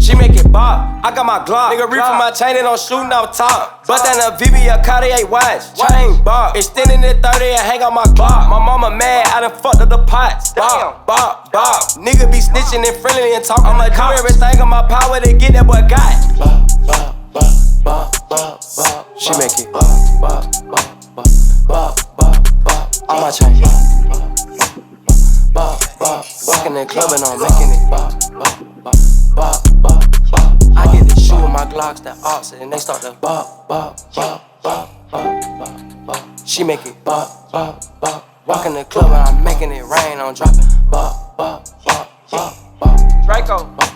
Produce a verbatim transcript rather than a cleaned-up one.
She make it bop. I got my Glock. Nigga reef for my chain and I'm shooting out top. Bust down a V B, a Cartier watch. Chain bop. Extending it thirty and hang on my Glock. My mama mad, I done fucked up the pots. Bop, bop, bop. Nigga be snitching and friendly and talking. I'ma do everything on my power to get that boy got. Bop, bop, bop, bop, bop, bop. She make it bop, bop, bop, bop, bop, bop, bop. On my chain. Bop, bop, walking in the club and I'm making it bop, bop, bop, bop, bop, bop. I get this shoe with my Glocks, that ox, and they start to bop, bop, bop, bop, bop, bop, bop. She make it bop, bop, bop. Walking the club and I'm making it rain, I'm dropping bop, bop, bop, bop, bop. Draco.